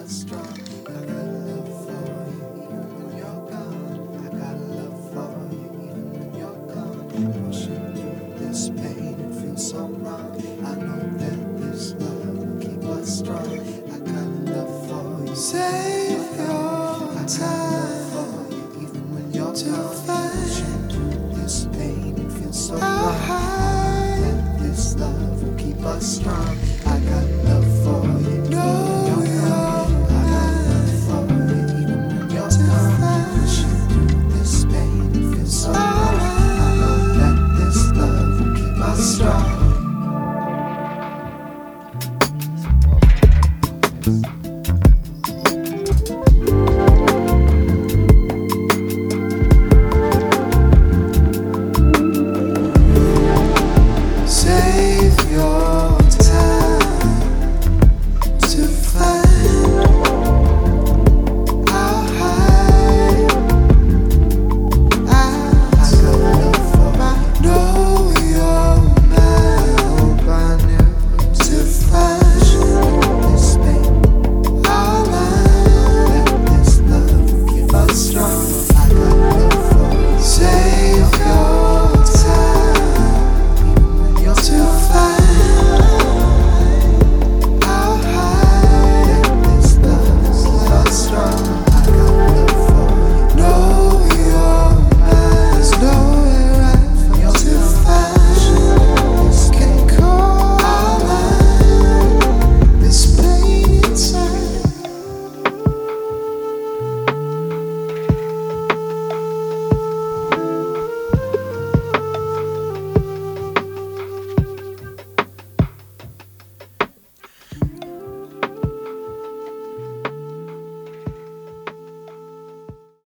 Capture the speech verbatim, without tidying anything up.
us strong. I got love for you even when you're gone. I got love for you even when you're gone. Pushing through this pain, it feels so wrong. I know that this love will keep us strong. I got love for you. Save your time for you even when you're to gone. Pushing through this pain, it feels so wrong. I know that this love will keep us strong.